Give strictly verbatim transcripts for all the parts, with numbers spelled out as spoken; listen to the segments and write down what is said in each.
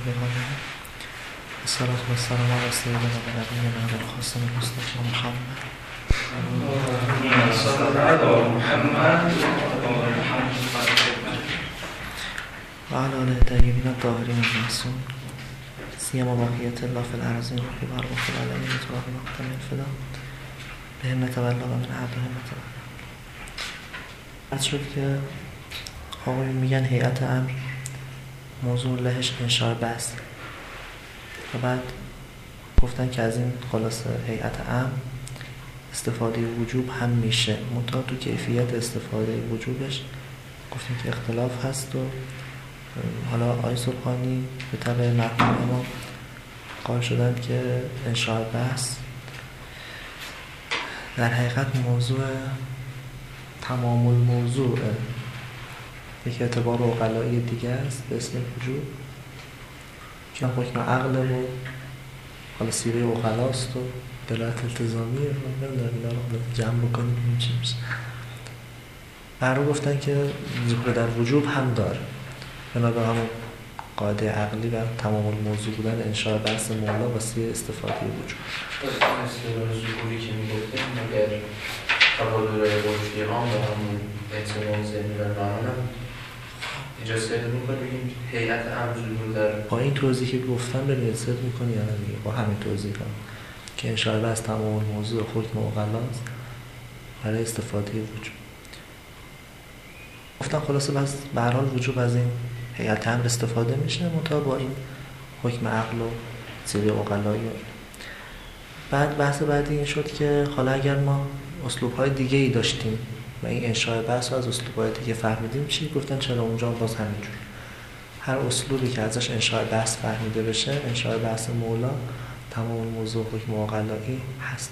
العالمين الصلاة والسلام على سيدنا ونبينا أبي القاسم المصطفى محمد اللهم صل على محمد وعلى آله الطيبين الطاهرين المعصومين سيما بقية الله في الأرضين وفي الأرض وفي العالمين تراب مقدم الفدا بهم نتبلغ من عبدهم نتبلغ. از شد که آقای میگن هیئت امر موضوع لهش انشاء بحث و بعد گفتن که از این خلاصه هیئت امر استفاده وجوب هم میشه، منتها تو کیفیت استفاده وجوبش گفتیم که اختلاف هست و حالا آقای سبحانی به طبع مرحوم ما قائل شدن که انشاء بحث در حقیقت موضوع تمام الموضوع یک اعتبار عقلایی دیگه است به اسم وجوب که حکم عقل و حالا سیره عقلاست و دلالت التزامیه و نمیدونم اینا رو جمع بکنیم این چی میشه. برای گفتن که ظهور در وجوب هم داره بنابرای همون قاعده عقلی و تمام الموضوع بودن انشاء بحث مولا واسه استفاده وجوب. اصطلاح ظهوری که میگفتیم مگر تبادل وجودی عام و همون اعتماد ذهنی و معنا اجازه پیدا می‌کنه بگیم هیئت امر ظهور در با این توضیحی که گفتم ببینید صد می‌کنی یا نه با همین توضیح هم که انشاء بحث تمام الموضوع حکم عقلاست برای استفاده وجوب. گفتم خلاصه بس به هر حال وجوب از این هیئت امر استفاده میشه منتها با این حکم عقل و سیره عقلایی. بعد بحث بعدی این شد که حالا اگر ما اسلوب‌های دیگه‌ای داشتیم و این انشاء بحث رو از اسلوب‌های دیگه فهمیدیم چی؟ گفتن چرا اونجا باز همینجور هر اسلوبی که ازش انشاء بحث فهمیده بشه انشاء بحث مولا تمام موضوع حکم عقلایی هست.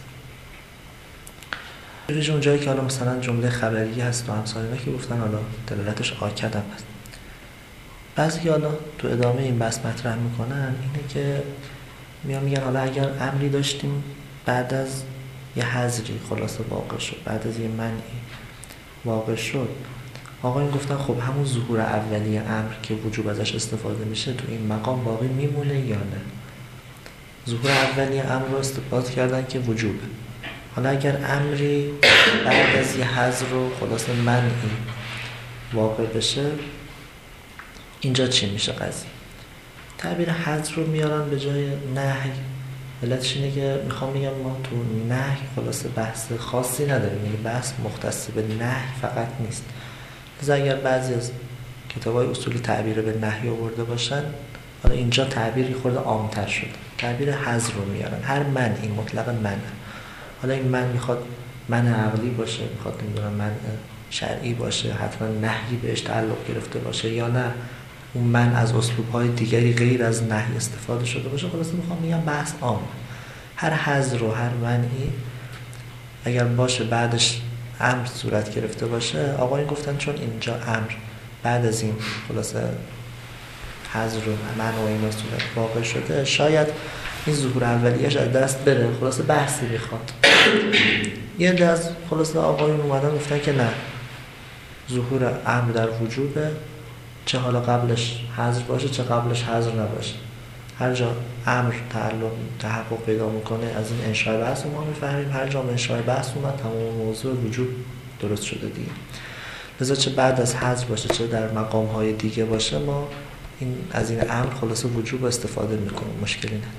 ببینید اونجایی که حالا مثلا جمله خبریه هست و همسال اینا که گفتن حالا دلالتش آکد هم هست. بعضی که حالا تو ادامه این بحث مطرح میکنن اینه که میان میگن حالا اگر امری داشتیم بعد از یه حذری خلاصه واقع شد، بعد از یه منعی واقع شد، آقایون گفتن خب همون ظهور اولیه امر که وجوب ازش استفاده میشه تو این مقام باقی میمونه یا نه؟ ظهور اولیه امر رو استفاده کردن که وجوبه. حالا اگر امری بعد از یه حذر و خلاصه منعی واقع بشه اینجا چی میشه قضیه؟ تعبیر حذر رو میارن به جای نهی. علتش اینه که میخوام بگم ما تو نهی خلاصه بحث خاصی نداریم، یعنی بحث مختص به نهی فقط نیست. لذا اگر بعضی از کتابای اصولی تعبیر به نهی آورده باشن حالا اینجا تعبیری خورده عام‌تر شده، تعبیر حذر رو میارن. هر منعی مطلق منع، حالا این منع میخواد منع عقلی باشه، میخواد نمیدونم منع شرعی باشه، حتما نهی بهش تعلق گرفته باشه یا نه اون من از اسلوب‌های دیگری غیر از نهی استفاده شده باشه، خلاصه میخوام بگم بحث عام. هر حذر و هر منعی اگر باشه بعدش امر صورت گرفته باشه، آقایون گفتن چون اینجا امر بعد از این خلاصه حذر و منع و اینا صورت واقع شده، شاید این ظهور اولیه‌اش از دست بره، خلاصه بحثی میخواد. یه دست خلاصه آقایون اومدن گفتن که نه، ظهور امر در وجوبه، چه حالا قبلش حذر باشه چه قبلش حذر نباشه، هر جا امر تعلق تحقق پیدا میکنه از این انشاء بحث ما میفهمیم هر جا انشاء بحث اومد تمام موضوع وجوب درست شده دیگه. لذا چه بعد از حذر باشه چه در مقام های دیگه باشه ما این از این امر خلاصه وجوب استفاده میکنیم، مشکلی نداره.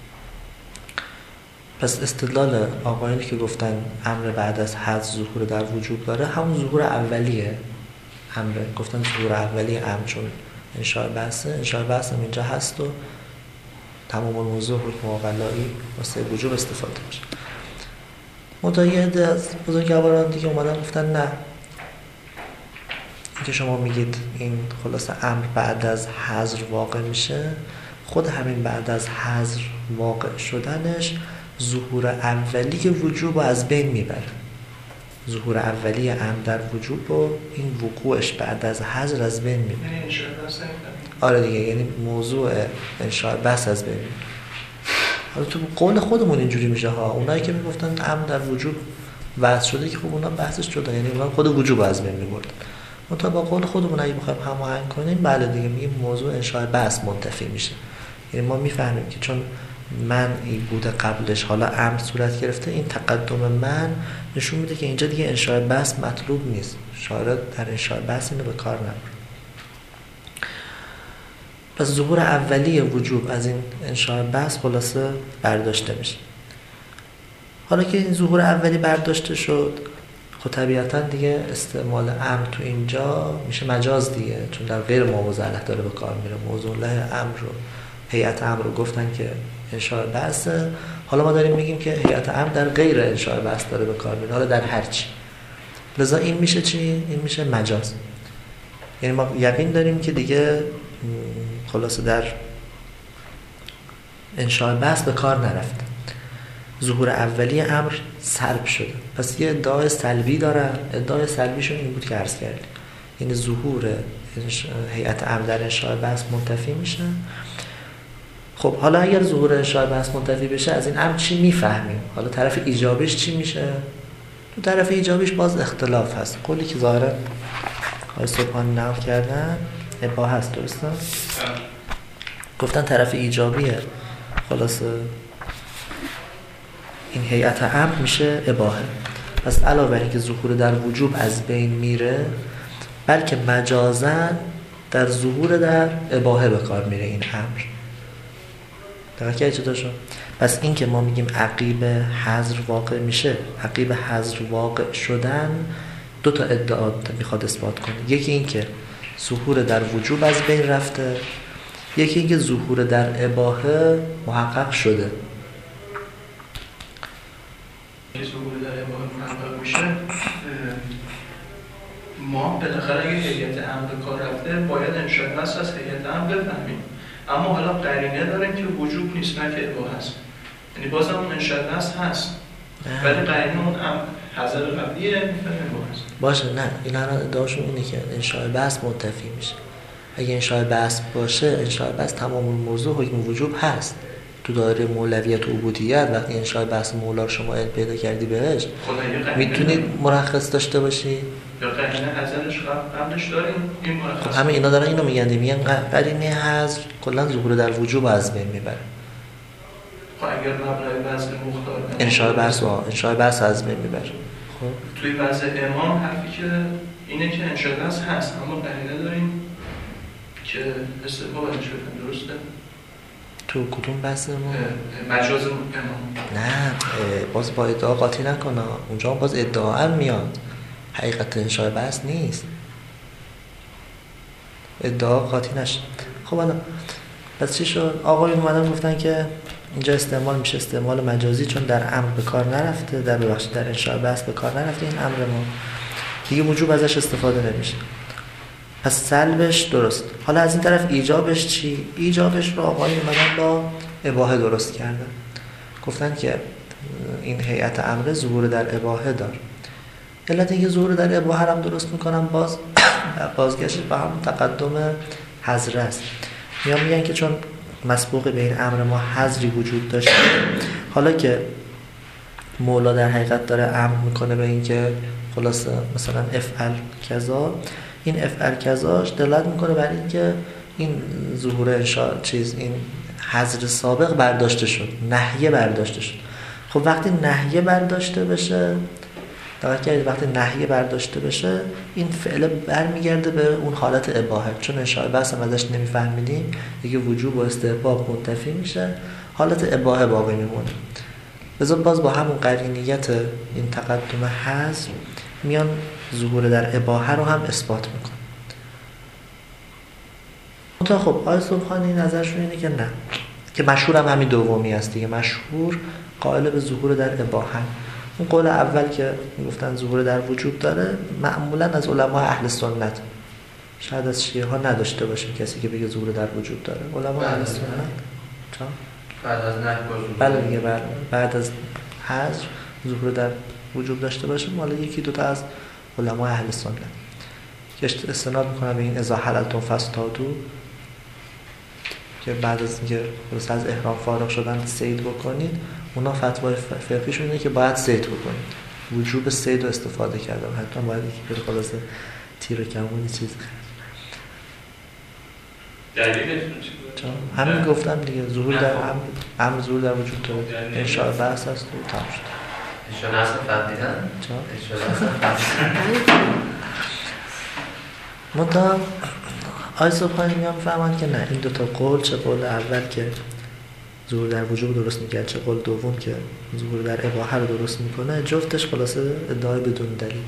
پس استدلال آقایانی که گفتن امر بعد از حذر ظهور در وجوب داره همون ظهور اولیه امره، گفتن ظهور اولیه امر چون انشاء بحثه، انشاء بحث هم اینجا هست و تمام الموضوع حکم عقلایی واسه وجوب استفاده میشه. متعهد از بزرگواران دیگه اومدن گفتن نه، این که شما میگید این خلاصه امر بعد از حذر واقع میشه، خود همین بعد از حذر واقع شدنش ظهور اولیه وجوب از بین میبره. ظهور اولیه امر در وجوب و این وقوعش بعد از حذر از بین میبره. یعنی انشاء بحث آره دیگه، یعنی موضوع انشاء بحث از بین میبره. حالا تو قول خودمون اینجوری میشه ها، اونایی که میگفتن امر در وجوب وضع شده که خب اونا بحثش شده، یعنی اونا خود وجوب از بین میبردن. ما تا با قول خودمون اگه بخوایم هماهنگ کنیم بله دیگه میگیم موضوع انشاء بحث منتفی میشه، یعنی ما میفهمیم که چون من این بوده قبلش حالا امر صورت گرفته، این تقدم من نشون میده که اینجا دیگه انشاء بس مطلوب نیست، شاعر در انشاء بس اینو به کار نبره. پس ظهور اولی وجوب از این انشاء بس خلاصه برداشته میشه. حالا که این ظهور اولی برداشته شد، خب طبیعتا دیگه استعمال امر تو اینجا میشه مجاز دیگه، چون در غیر موضوع داره به کار میره. موضوع له امر رو، هیئت امر رو گفتن که انشاء بس، حالا ما داریم میگیم که هیئت امر در غیر انشاء بس داره به کار میره، حالا در هر چی. لذا این میشه چی؟ این میشه مجاز. یعنی ما یقین داریم که دیگه خلاصه در انشاء بس به کار نرفته، ظهور اولی امر سلب شده. پس یه ادعای سلبی دارن، ادعای سلبیشون این بود که عرض کردیم، یعنی ظهور هیئت امر در انشاء بس منتفی میشه. خب حالا اگر ظهور انشاء بس منتفی بشه، از این امر چی میفهمیم؟ حالا طرف ایجابیش چی میشه؟ تو طرف ایجابیش باز اختلاف هست. قولی که ظاهرا آقای سبحانی نقل کردن اباحه هست، درسته؟ گفتن طرف ایجابیه، خلاصه این هیئت امر میشه اباحه. پس علاوه بر اینکه ظهور در وجوب از بین میره، بلکه مجازاً در ظهور در اباحه به کار میره این امر. دقیقه که چطور شد؟ پس این که ما میگیم عقیب حذر واقع میشه، عقیب حذر واقع شدن دو تا ادعا میخواد اثبات کنه. یکی این که ظهور در وجوب از بین رفته، یکی این که ظهور در اباحه محقق شده. ظهور در اباحه محقق میشه، ما بالاخره اگه هیئت امر به کار رفته باید انشاء بس از هیئت امر بفهمیم، اما حالا قرینه داریم که وجوب نیست، نه که اباحه هست. یعنی بازم اون انشاء بس هست، ولی قرینه اون امر حذر قبلیه میفهمیم اباحه هست. باشه، نه این الان ادعاشون اینه که انشاء بس منتفی میشه. اگه انشاء بس باشه، انشاء بس تمام موضوع حکم وجوب هست. تو دایره مولویت و عبودیت وقتی انشاء بس مولا رو شما علم پیدا کردی بهش، میتونید مرخص داشته باشی یا قرینه حذرش قبلش داریم این مرخص. خب همه اینا دارن اینو میگن، میگن قرینه حذر کلا ظهور در وجوب از بین میبره. خب اگر مبنای وضع مختار انشاء بس و انشاء بس از بین میبره. خب توی وضع امام حرفی که اینه که انشاء بس هست، اما قرینه داریم که استثبات شده، درسته؟ تو کدوم بحث ما؟ مجاز امام. نه باز با ادعا قاطی نکنه، اونجا باز ادعا هم میاد، حقیقت انشاء بس نیست، ادعا قاطی نشه. خب حالا پس چی شد؟ آقایون اومدن گفتن که اینجا استعمال میشه استعمال مجازی، چون در امر به کار نرفته، در ببخشید در انشاء بس به کار نرفته این امر ما، دیگه وجوب ازش استفاده نمیشه. پس سلبش درست. حالا از این طرف ایجابش چی؟ ایجابش رو آقایون اومدن با اباحه درست کردن، گفتن که این هیئت امر ظهور در اباحه دار. علت اینکه ظهور در اباحه هم درست میکنن باز بازگشت به هم تقدم حذر است. میان میگن که چون مسبوق به این امر ما حذری وجود داشته، حالا که مولا در حقیقت داره امر میکنه به این که خلاصه مثلا افعل کذا، این افعل کذاش دلالت میکنه بر این که این ظهور انشاء چیز این حذر سابق برداشته شد، نهیه برداشته شد. خب وقتی نهیه برداشته بشه، دقیقاً وقتی نهیه برداشته بشه این فعل برمیگرده به اون حالت اباحه، چون انشاء بس هم ازش نمیفهمیدیم دیگه وجوب و استحباب منتفی میشه، حالت اباحه باقی میمونه. لذا باز با همون قرینیت این تقدم حذر میان ظهور در اباحه رو هم اثبات میکن. منتها خب آقای سبحانی نظرشون اینه که نه، که مشهور هم همین دومی است دیگه، مشهور قائل به ظهور در اباحه. اون قول اول که میگفتن ظهور در وجوب داره معمولا از علماء اهل سنت، شاید از شیعه ها نداشته باشیم کسی که بگه ظهور در وجوب داره. علماء اهل سنت چون بعد از نهی بله دیگه بعد بعد از حذر ظهور در وجوب داشته باشیم، حالا یکی دو تا از علماء اهل سنت که استناد میکنن به این اذا حللتم فاصطادوا، که بعد از اینکه از احرام فارغ شدن صید بکنید، اونا فتوای فقهیشون اینه که باید صید بکنید، وجوب صید رو استفاده کردن، حتما باید یکی به خلاصه تیر و کمونی چیز خرید. دلیلتون چیه؟ چون همین گفتم دیگه، ظهور در امر امر ظهور در وجود داره، انشاء بحث است و تمام شد. انشاء اصلا فهمیدن؟ چون انشاء اصلا فهمیدن؟ منتها آقای صبحانی میان میفهمند که نه، این دوتا قول، چه قول اول که ظهور در وجود درست میگه، چه قول دوم که ظهور در اباحه رو درست میکنه، جفتش خلاصه ادعای بدون دلیل.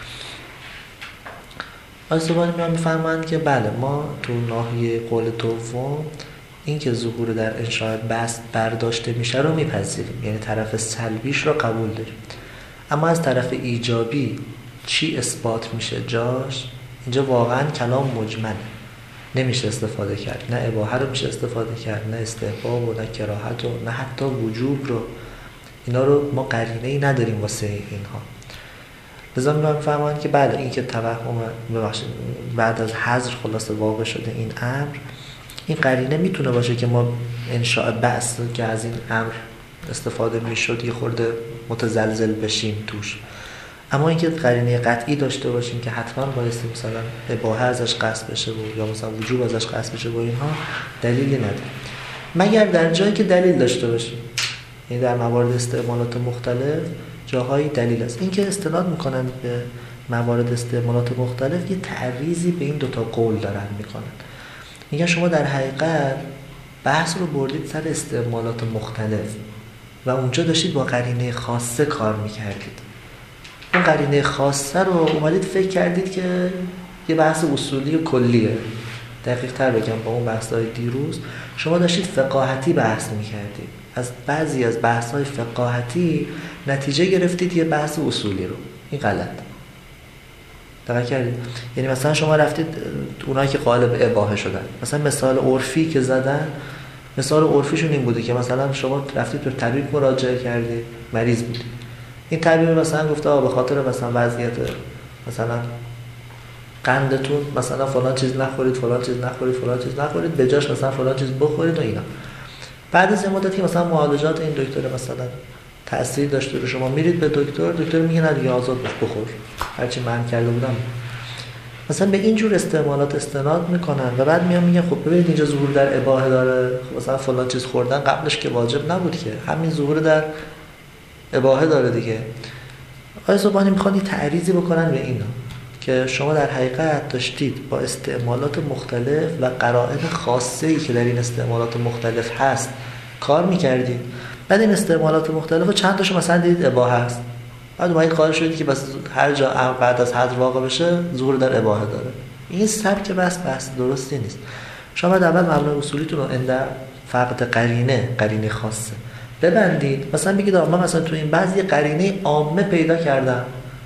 آقای صبحانی میان میفهمند که بله، ما تو ناحیه قول دوم این که ظهور در انشاء بست برداشته میشه رو میپذیریم، یعنی طرف سلبیش رو قبول داریم، اما از طرف ایجابی چی اثبات میشه جاش؟ اینجا واقعا کلام مجمله، نمیشه استفاده کرد، نه اباحه رو میشه استفاده کرد، نه استحباب و نه کراهت و نه حتی وجوب رو، اینا رو ما قرینه‌ای نداریم واسه اینها. لذا میفهمن که بله، این که توهم ببخشید بعد از حذر خلاصه واقع شده این امر، این قرینه میتونه باشه که ما انشاء بعث که از این امر استفاده میشد یه خورده متزلزل بشیم توش، اما اینکه قرینه قطعی داشته باشیم که حتما بایستی مثلا اباحه ازش قصد بشه و یا مثلا وجوب ازش قصد بشه و اینها دلیلی نداره، مگر در جایی که دلیل داشته باشیم. یعنی در موارد استعمالات مختلف جاهایی دلیل است. این که استناد میکنن به موارد استعمالات مختلف یه تعریضی به این دوتا قول دارن میکنن، میگن شما در حقیقت بحث رو بردید سر استعمالات مختلف و اونجا داشتید با قرینه خاصه کار میکردید، اون قرینه خاصه رو اومدید فکر کردید که یه بحث اصولی و کلیه. دقیق تر بگم، با اون بحث‌های دیروز شما داشتید فقاهتی بحث میکردید، از بعضی از بحث‌های فقاهتی نتیجه گرفتید یه بحث اصولی رو. این غلط. دقیق کردید؟ یعنی مثلا شما رفتید اونایی که قالب اباحه شدن، مثلا مثال عرفی که زدن، مثال عرفیشون این بوده که مثلا شما رفتید به طبیب مراجعه کردید، مریض بودید، این طبیب مثلا گفته آ به خاطر مثلا وضعیت مثلا قندتون مثلا فلان چیز نخورید، فلان چیز نخورید، فلان چیز نخورید، به جاش مثلا فلان چیز بخورید و اینا. بعد از مدتی که مثلا معالجات این دکتر مثلا تأثیر داشته رو شما میرید به دکتر، دکتر میگه نه دیگه آزاد بخور، هرچی من کرده بودم. مثلا به این جور استعمالات استناد میکنن و بعد میان میگن خب ببینید اینجا ظهور در اباحه داره، مثلا فلان چیز خوردن قبلش که واجب نبود که، همین ظهور در اباحه داره دیگه. آقای صبحانی میخوان یه تعریضی بکنن به اینا که شما در حقیقت داشتید با استعمالات مختلف و قرائن خاصه‌ای که در این استعمالات مختلف هست کار میکردید، بعد این استعمالات مختلف رو چند تاشو مثلا دیدید اباحه هست، بعد اومدید قائل شدید که بس هر جا بعد از حذر واقع بشه ظهور در اباحه داره. این سبک بس بس درستی نیست. شما باید اول مبنای اصولیتون رو عند فقط قرینه قرینه خاصه ببندید. مثلا بگید آقا من مثلا تو این بعضی قرینه عامه پیدا کردم،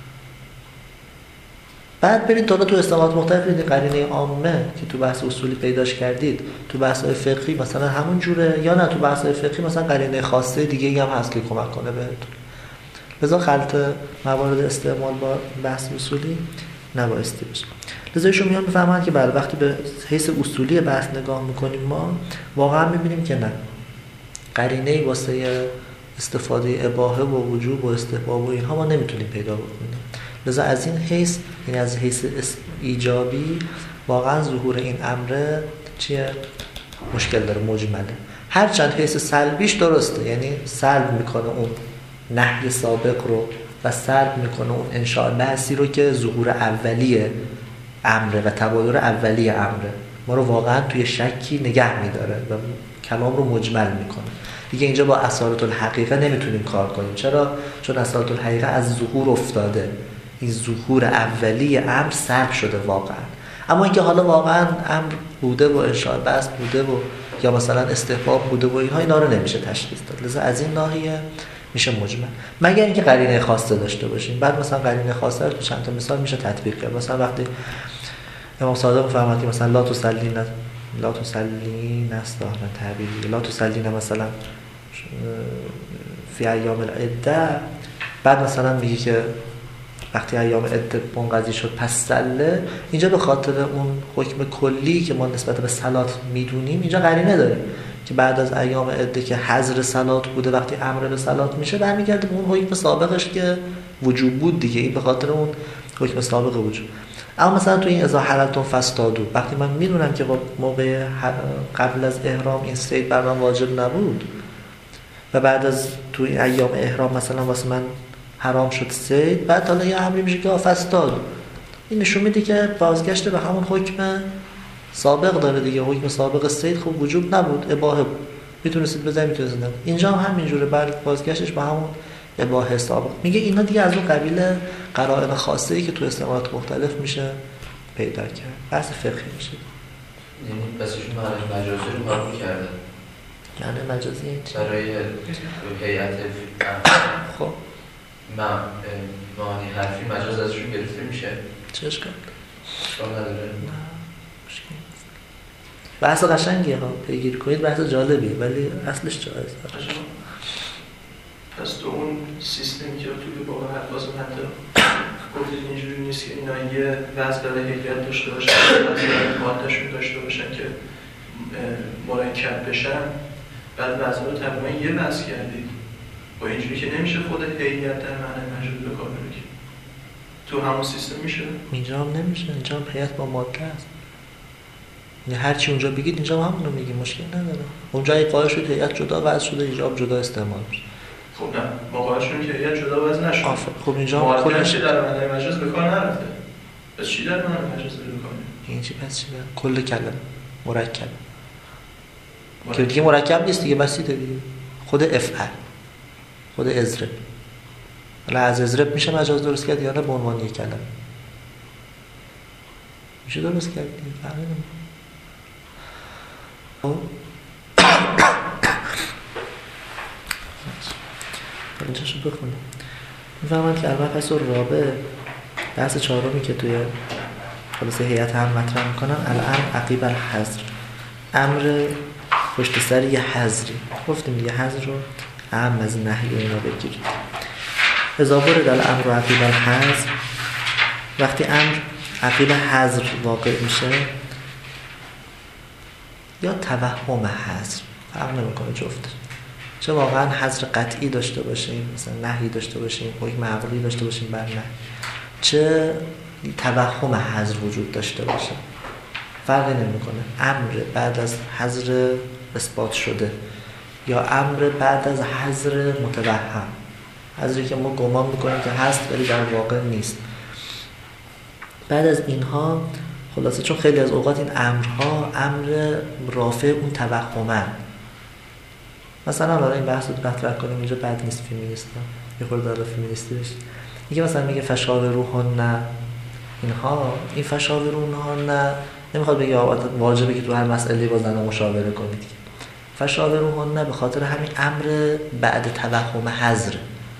بعد برید تا تو استعمالات مختلف این قرینه عامه که تو بحث اصولی پیداش کردید تو بحث‌های فقهی مثلا همون جوره، یا نه تو بحث‌های فقهی مثلا قرینه خاصه دیگه‌ای هم هست که کمک کنه بهتون. لذا خلط موارد استعمال با بحث اصولی نبایستی بشه. لذا ایشون میان میفهمن که بله وقتی به حیث اصولی بحث نگاه میکنیم ما واقعا میبینیم که نه، قرینه‌ای واسه استفاده اباحه و وجوب و استحباب و اینها ما نمیتونیم پیدا بکنیم. لذا از این حیث، یعنی از حیث ایجابی واقعا ظهور این امر چیه؟ مشکل داره، مجمله. هرچند حیث سلبیش درسته، یعنی سلب میکنه اون نهی سابق رو و سلب میکنه اون انشاء بحثی رو که ظهور اولی امره و تبادر اولی امره، ما رو واقعا توی شکی نگه میداره و کلام رو مجمل میکنه. دیگه اینجا با اصالت الحقیقه نمیتونیم کار کنیم. چرا؟ چون اصالت الحقیقه از ظهور افتاده، این ظهور اولی امر سلب شده واقعا. اما اینکه حالا واقعا امر بوده و انشاء بحث بوده و یا مثلا استحباب بوده و اینها، اینا رو نمیشه تشخیص داد. لذا از این ناحیه میشه مجمل، مگر اینکه قرینه خاصه داشته باشیم. بعد مثلا قرینه خاصه رو تو چند تا مثال میشه تطبیق کرد. مثلا وقتی امام صادق فرمود که مثلا لا تسلین لا تسلین استاهن تعبیری لا تسلین مثلا فی ایام العده، بعد مثلا میگه که وقتی ایام عده منقضی شد پس سله، اینجا به خاطر اون حکم کلی که ما نسبت به صلات میدونیم اینجا قرینه داره که بعد از ایام عده که حظر صلات بوده وقتی امر به صلات میشه برمیگرده به اون حکم سابقش که وجوب بود دیگه. این به خاطر اون حکم سابق وجوب. اما مثلا تو این اذا حللتم فاصطادوا، وقتی من میدونم که موقع قبل از احرام این صید بر من واجب نبود و بعد از تو این ایام احرام مثلا واسه من حرام شد صید، بعد حالا یه امری میشه که فاصطادوا، این نشون میده که بازگشت به همون حکم سابق داره دیگه. حکم سابق صید خب وجوب نبود، اباحه بود، میتونستید بزنید میتونستید نبود. اینجا هم همینجوره، بعد بازگشتش به همون اباحه سابق. میگه اینا دیگه از اون قبیل قرائن خاصه ای که تو استعمالات مختلف میشه پیدا کرد، بحث فقهی میشه. یعنی پس ایشون معنی مجازی رو قبول کرده. یعنی مجازی این چی؟ برای هیئت خب معانی حرفی مجاز ازشون گرفته میشه. چه اشکال؟ اشکال نداره. نه مشکل نیست. بحث قشنگیه ها، پیگیری کنید، بحث جالبیه ولی اصلش جایزه. پس تو اون سیستمی که توی باب الفاظ منطق گفتید اینجوری نیست که اینا یه وزن هیئت داشته باشن، وزن مادهشون داشته باشن که مرکب بشن، بعد وزن رو تقریبا یه وزن کردید. با اینجوری که نمیشه خود هیئت در معنی مجاز به کار بره. تو همون سیستم میشه؟ اینجا هم نمیشه، اینجا هم هیئت با ماده است. یعنی هر چی اونجا بگید اینجا هم همونو میگیم، مشکل نداره. اونجا ای قائل شد هیئت جدا وضع شده، اینجا هم جدا استعمال میشه. خب نه، مقایشون که هیئت جدا وضع نشد. خب اینجا هم کلش در معنی مجاز به کار نرفته. پس چی در معنی مجاز به کار؟ این چی پس چی؟ کل کلمه مرکب. که دیگه مرکب نیست دیگه، بسیطه دیگه. خود افعل، خود اضرب. حالا از اضرب میشه مجاز درست کرد یا نه به عنوان یک کلمه؟ میشه درست کرد دیگه، فرقی نمیکنه. اینجا شو بخونیم. میفهمند که اول پس رابع بحث چهارمی که توی خلاصه هیئت هم مطرح میکنن، الان عقیب الحظر، امر پشت سر یه حظری. گفتیم دیگه حظر رو اهم از نهی و اینا بگیرید. اذا ورد الامر عقیب الحظر، وقتی امر عقیب حظر واقع میشه یا توهم حظر، فرق نمیکنه جفت، چه واقعا حظر قطعی داشته باشیم مثلا نهی داشته باشیم، حکم عقلی داشته باشیم بر نه، چه توهم حظر وجود داشته باشه، فرقی نمیکنه. امر بعد از حظر اثبات شده یا امر بعد از حظر متوهم، حظری که ما گمان میکنیم که هست ولی در واقع نیست. بعد از اینها خلاصه چون خیلی از اوقات این امرها امر رافع اون توهمن، مثلا حالا این بحث رو مطرح کنیم اینجا بد نیست فیمینیست ها یه خورده حالا فیمینیستی بشه، میگه مثلا میگه فشاوروهن نه اینها، این فشاوروهن نه نمیخواد بگه واجبه که تو هر مسئله با زنها مشاوره کنید، فشاوروهن نه به خاطر همین امر بعد توهم حظر.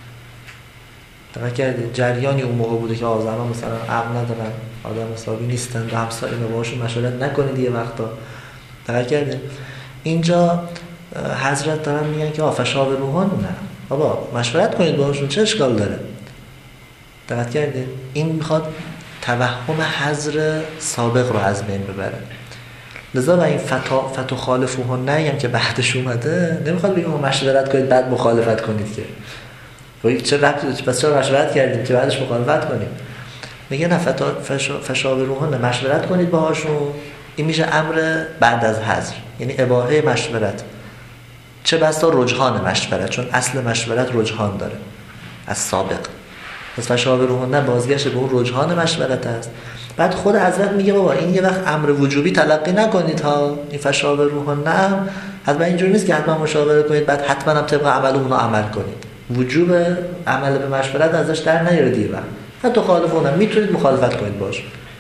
دقیق کردید جریانی اون موقع بوده که زنها مثلا عقل ندارن، آدم حسابی نیستن، و همسایه باهاشون مشورت نکنید یه وقتا. دقیق کردید اینجا حضرت دارن میگن که فشاوروهن نه، بابا مشورت کنید باهاشون، چه اشکال داره؟ دقت کردید این میخواد توهم حظر سابق رو از بین ببره. لذا با این فتا فتو خالفوهن نه هم که بعدش اومده نمیخواد بگیم مشورت کنید بعد مخالفت کنید، که ولی چه ربطی پس چرا مشورت کردیم که بعدش مخالفت کنیم؟ میگه نه فتا فشا فشاوروهن مشورت کنید باهاشون، این میشه امر بعد از حظر، یعنی اباحه مشورت، چه بسا رجحان مشورت، چون اصل مشورت رجحان داره از سابق. پس فشاوروهن بازگشت به اون رجحان مشورت است. بعد خود حضرت میگه بابا این یه وقت امر وجوبی تلقی نکنید ها، این فشاوروهن نه حتما اینجوری نیست که حتما مشاوره کنید بعد حتما هم طبق عمل اونو عمل کنید. وجوب عمل به مشورت ازش در نیارید دیگه. حتی خالفون میتونید مخالفت کنید باشه.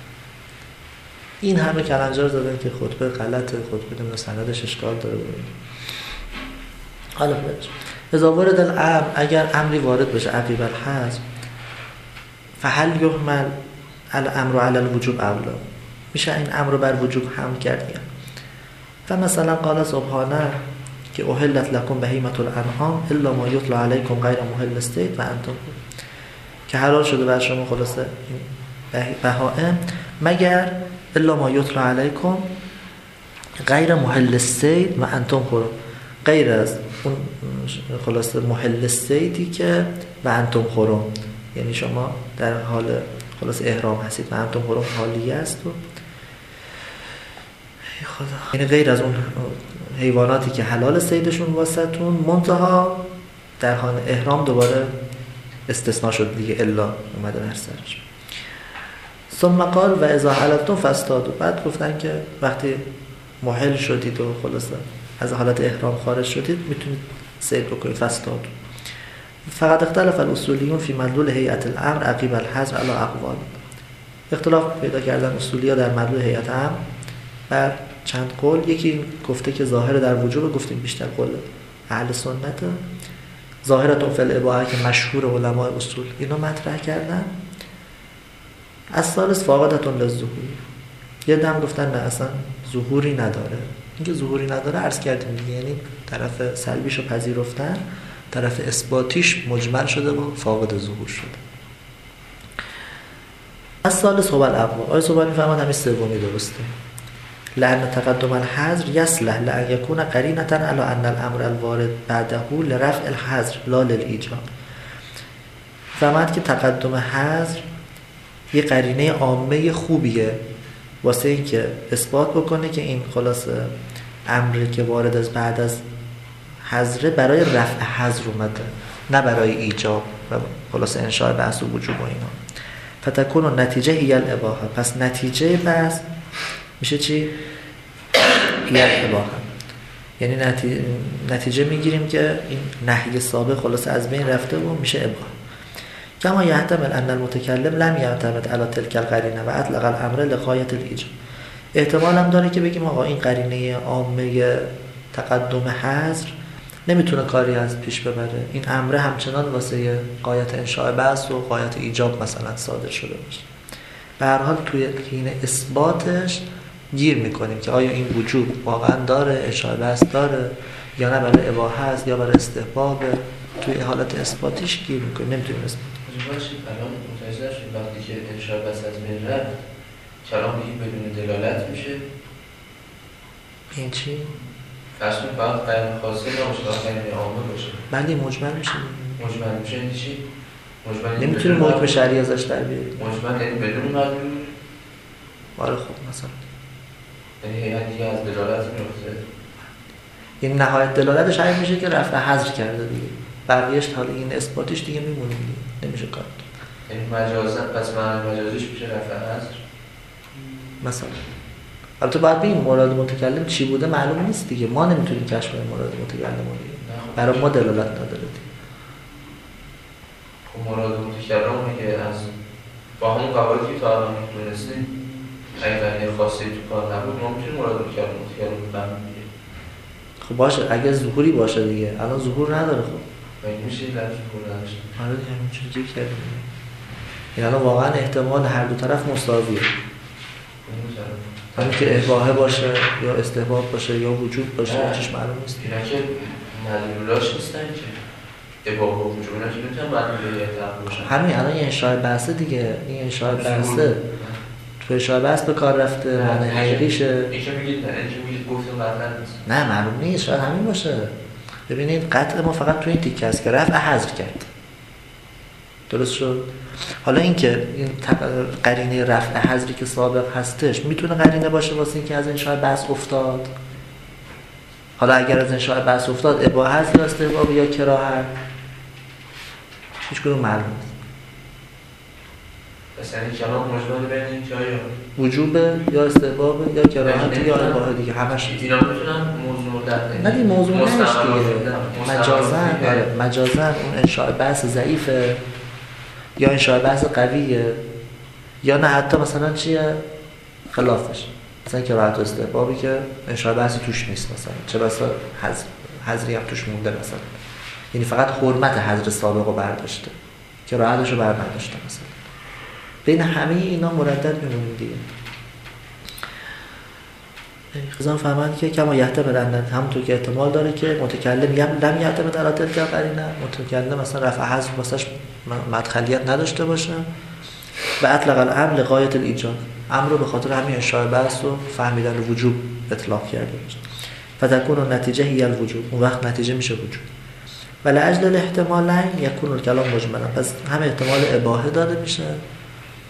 این همه کلنجار زدن که خطبه غلطه، خطبه نمیدونم سندش اشکال داره بود. حالا ببینید اذا وارد الامر، اگر امری وارد بشه عقیب الحظر، فهل یحمل الامر علی الوجوب اولا، میشه این امر رو بر وجوب حمل کرد. و مثلا قال سبحانه که احلت لکم بهیمة الانعام الا ما یتلی علیکم غیر محل الصید و انتم، که حلال شده بر شما خلاصه بهائم مگر الا ما یتلی علیکم غیر محل الصید و انتم حرم، غیر از اون خلاصه محل الصیدی که و انتم حرم، یعنی شما در حال خلاص احرام هستید و انتم حرم حالیه است و ای خدا، یعنی غیر از اون حیواناتی که حلال صیدشون واسهتون، منتها در حال احرام دوباره استثناء شد دیگه، الا اومده بر سرش. ثم قال و اذا حللتم فاصطادوا، بعد گفتن که وقتی محل شدید و خلاصه از حالت احرام خارج شدید میتونید صید بکنید، فاصطادوا. فقط اختلف الاصولیون فی مدلول هیئت الامر عقیب الحظر علی اقوال، اختلاف پیدا کردن اصولیا در مدلول هیئت امر بر چند قول. یکی گفته که ظاهر در وجوب، گفتیم بیشتر قول اهل سنت، ظاهرتون فی الاباحه که مشهور علماء اصول اینو مطرح کردن. از ثالث فاقدتون للظهور، یه دم گفتن نه اصلا ظهوری نداره. اینکه ظهوری نداره عرض کردیم دیگه، یعنی طرف سلبیشو پذیرفتن، طرف اثباتیش مجمل شده و فاقد ظهور شده. از ثالث هو الاقوى، آیه صحبت می‌فرماد همین سومی درسته. لأن تقدم الحظر يصلح لأن يكون قرينة على أن الأمر الوارد بعده لرفع الحظر لا للإيجاب. فهمت که تقدم حظر یه قرینه عامه خوبیه واسه این که اثبات بکنه که این خلاص امری که وارد از بعد از حظر برای رفع حظر اومده، نه برای ایجاب و خلاص انشاء بحث و وجوب و اینا. فتکون النتیجه هی الاباحه، پس نتیجه بحث میشه چی؟ هی الاباحه، یعنی نتیجه, نتیجه میگیریم که این نهی سابق خلاص از بین رفته و میشه اباحه. کما یحتمل ان المتکلم لم یعتمد علی تلک القرینه و اطلق الامر لغایت الایجاب. احتمال هم داره که بگیم آقا این قرینه عامه تقدم حظر نمیتونه کاری از پیش ببره، این امر همچنان واسه غایت انشاء بحث و غایت ایجاب مثلا صادر شده باشه. به هر حال توی حین اثباتش گیر میکنیم که آیا این وجوب واقعا داره، انشاء بحث داره یا نه، برای اباحه است یا برای استحباب. توی حالت اثباتیش گیر میکنیم، نمیتونیم اثبات. باشید الان متوجه شد وقتی که انشاء بحث از بین رفت کلام دیگه بدون دلالت میشه. این چی؟ اصلا فقط قرین خاصه نباشه، قرین عامه باشه. بله مجمل میشه. مجمل میشه یعنی چی؟ مجمل نمیتونیم حکم شرعی ازش در بیاریم. مجمل یعنی بدون مدلول. آره خب مثلا یعنی هیئت دیگه از دلالت میفته. این نهایت دلالتش همین میشه که رفع حظر کرده دیگه. بقیه‌اش حالا این اثباتش دیگه میمونه دیگه. نمیشه کار. یعنی مجازا پس معنی مجازیش میشه رفع حظر. مثلا البته باید ببینیم مراد متکلم چی بوده معلوم نیست دیگه، ما نمیتونیم کشف کنیم مراد متکلم رو دیگه، برای ما دلالت نداره دیگه. خب مراد متکلم که از با همون قواعدی که تا الان می‌دونستیم اگه قرینه خاصی تو کار نبود ما میتونیم مراد متکلم متکلم رو بفهمیم. خب باشه اگه ظهوری باشه دیگه، الان ظهور نداره. خب مگه میشه لفظ ظهور نداشته؟ آره دیگه همینجوری کردیم. این الان واقعا احتمال هر دو طرف مساویه. همین که اباحه باشه یا استحباب باشه یا وجوب باشه چیش معلوم نیست. اینا که مدلولاش نیستن که اباحه و وجوب اینا که میتونن مدلوله اعتقاد باشن. همین الان یه انشاء بحثه دیگه، این انشاء بحثه تو انشاء بحث به کار رفته، معنی حقیقیشه. این که میگید نه، این که میگید گفتم قطعا نیست. نه معلوم نیست، شاید همین باشه. ببینید قطع ما فقط تو این تیکه است که رفع حذر کرد. درست شد؟ حالا این که این قرینه رفع حذری که سابق هستش میتونه قرینه باشه واسه اینکه از انشاء بحث افتاد. حالا اگر از انشاء بحث افتاد اباحه است یا استحباب یا کراهت هیچ کدوم معلوم نیست. مثلا این کلام مجمل بین این که آیا وجوبه یا استحباب یا کراهت یا اباحه دیگه همش اینا میتونن موضوع در نه دیگه موضوع نش دیگه مجازن مجازن اون انشاء بحث ضعیفه یا انشاء بحث قویه یا نه حتی مثلا چیه خلافش، مثلا کراهت و استحبابی که انشاء بحث توش نیست، مثلا چه بسا حذر حذری هم توش مونده، مثلا یعنی فقط حرمت حذر سابق رو برداشته کراهتش رو برداشته. مثلا بین همه اینا مردد میمونیم دیگه. خزان فهمند که کما یحتمل ان همونطور که احتمال داره که متکلم یم لم یعتمد علی تلک القرینه، متکلم مثلا رفع حذف واسش مدخلیت نداشته باشه و اطلق الامر لغایت الایجاب، امر رو به خاطر همین انشاء بحث و فهمیدن وجوب اطلاق کرده باشه. فتكون النتیجه هی الوجوب، اون وقت نتیجه میشه وجوب. ولی اجل الاحتمالین یکون الکلام مجملا، پس هم احتمال اباحه داده میشه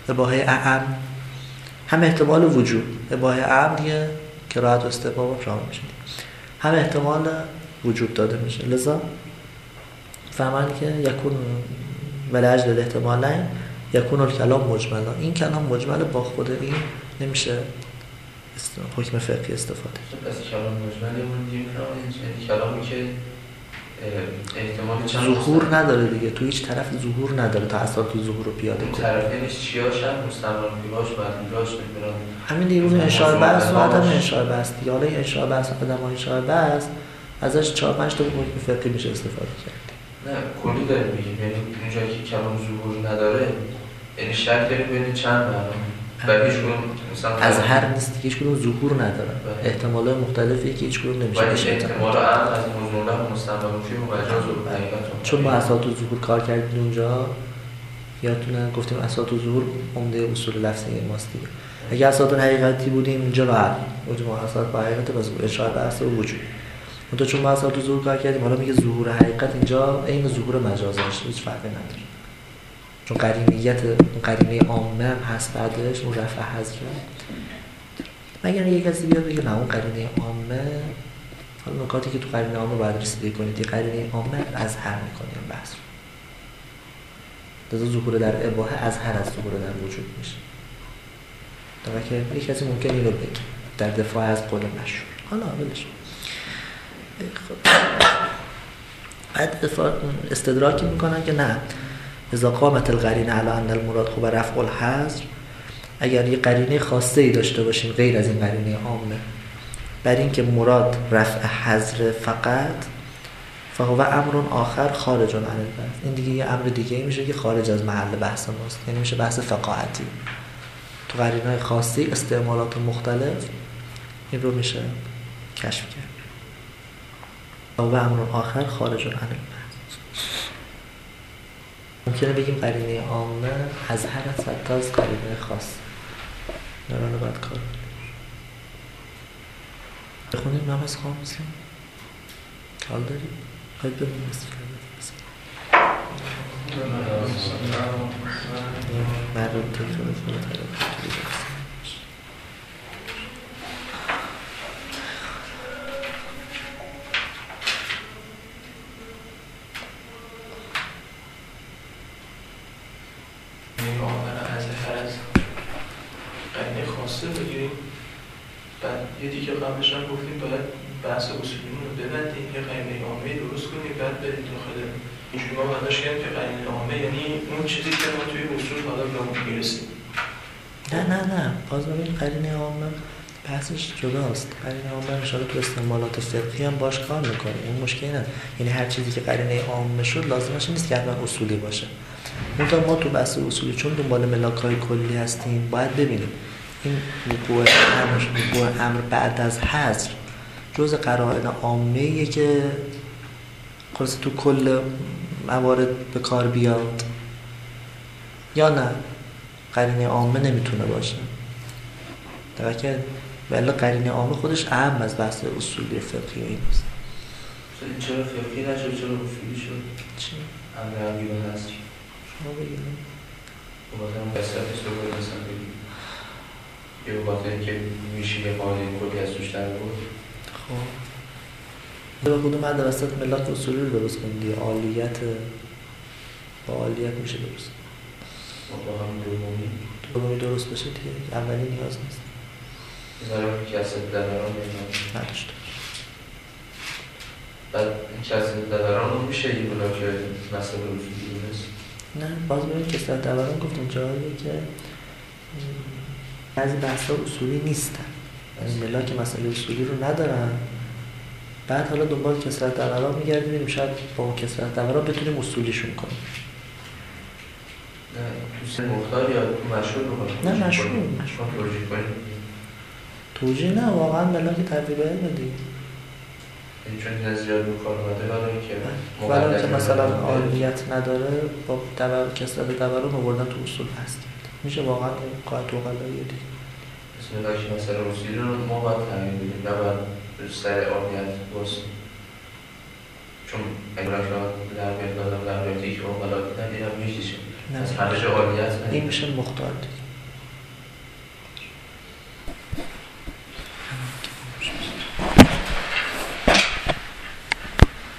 اباحه اعم هم احتمال وجود، اباحه اعم دیگه که راحت و استحباب شامل میشه، هم احتمال وجود داده میشه. لذا فهمن که یکون ولجل الاحتمالین یکون الکلام مجملا، این کلام مجمل با خود این نمیشه حکم فقهی استفاده. پس کلام مجملی اون دیگه یعنی کلامی که احتمال چند ظهور نداره دیگه، تو هیچ طرف ظهور نداره تا اصلا تو ظهور رو پیاده کنه. طرفینش چیاش هم مستمران بیواش مدنیاش میبرن همین دیگه اون انشاء بحث و عدم انشاء بحث دیگه. حالا این انشاء بحث و عدم انشاء بحث ازش چهار پنج تا حکم فقهی میشه استفاده کرد. نه کلی داریم میگیم، یعنی اونجایی که کلام ظهور نداره یعنی شک داریم بین چند معنا و هیچ کدوم مثلا از هر نیست که هیچ کدوم ظهور نداره، احتمالات مختلفی که هیچ کدوم نمیشه ولی احتمال عام از موضوع و مستمران فی و مجاز و حقیقت. چون ما اساس ظهور کار کردیم اونجا، یادتونه گفتیم اساس ظهور عمده اصول لفظی ماست دیگه. اگه اساس حقیقتی بودیم اینجا راحت بودیم، اساس با حقیقت بس اشاره به اصل وجود. اون چون ما اساس ظهور کار کردیم، حالا میگه ظهور حقیقت اینجا عین ظهور مجاز باشه، هیچ فرقی نداره. چون قرینیت اون قرینه عامه هم هست بعدش اون رفع حذف. مگر یک کسی بیاد بگه نه اون قرینه عامه، حالا نکاتی که تو قرینه عامه باید رسیدگی کنید، این قرینه عامه از هر میکنیم بحث رو. لذا ظهور در اباحه از هر از ظهور در وجود میشه. در که یک کسی ممکن اینو بگه در دفاع از قول مشهور. حالا ولش. بعد دفاع استدراکی میکنن که نه اذا قامت القرینه علی ان المراد خوب رفع الحظر، اگر یه قرینه خاصه ای داشته باشیم غیر از این قرینه عامه بر این که مراد رفع حظر فقط، فهو امر آخر خارج عن البحث، این دیگه یه امر دیگه میشه که خارج از محل بحث ماست، یعنی میشه بحث فقاهتی. تو قرینه‌های خاصی استعمالات مختلف این رو میشه کشف کرد. فهو امر آخر خارج عن البحث. ممکنه بگیم قرینه عامه از هر از حتی از قرینه خاص نرانه باید کار بخونیم. نماز خواه مسلم حال داریم باید ببینیم مثل مردم تکرار فرد بگیریم. بعد یه دیگه قبلش هم گفتیم باید بحث اصولیمون رو ببندیم، یه قرینه عامه درست کنیم، بعد بریم داخل اینجوری ما برداشت کردیم که قرینه عامه یعنی اون چیزی که ما توی اصول حالا به اون میرسیم. نه نه نه باز ببین قرینه عامه بحثش جداست. قرینه عامه اشاره تو استعمالات فقهی هم باش کار میکنه، اون مشکلی نه. یعنی هر چیزی که قرینه عامه شد لازمش نیست که حتما اصولی باشه. منتها ما تو بحث اصولی چون دنبال ملاک‌های کلی هستیم باید ببینیم این وقوع امر وقوع امر بعد از حذر جزء قرائن عامه‌ایه که خلاص تو کل موارد به کار بیاد یا نه قرینه عامه نمیتونه باشه. در واقع ولی قرینه عامه خودش اهم از بحث اصولی فقهی و ایناست. این چرا فقهی نشد چرا اصولی شد؟ چی؟ امر عقیبه هست شما بگیریم بخاطر قصرتش رو باید مثلا بگیم یه بخاطر اینکه میشه یه قاعده کلی از توش در بود. خب به خودم بعد وسط ملاک اصولی رو درست کنیم دیگه. عالیت با عالیت میشه درست با هم دومی دومی درست بشه دیگه اولی نیاز نیست. بذارم که کسب دلاران نداشته بعد کسب دلاران رو میشه یه بلاک مسئله اصولی دونست؟ نه باز ببین کسرت دوران گفتم جاییه که بعضی بحث‌ها اصولی نیستن، یعنی ملاک مسئله اصولی رو ندارن، بعد حالا دنبال کسرت دوران میگردیم ببینیم شاید با اون کسرت دوران بتونیم اصولیشون کنیم. نه تو سن مختار یا تو مشهور رو کنیم؟ نه مشهور مشهور توجیه کنیم؟ توجیه نه واقعا ملاک تطبیق علم دیگه. این چون این زیاد رو کار آمده برای که ولی که مثلا عالیت نداره با دور کسرت دوران آوردن تو اصول هست میشه واقعا قاعده تو قلایه دیگه. مثل ملاک مسئله اصولی رو ما باید تعیین بدیم نه باید سر عالیت باشیم، چون اگر ملاک در بیاد بازم در بیاد که اون ملاک ندیدم میشه نه. از همه جا عالیت نه. این میشه مختار دیگه.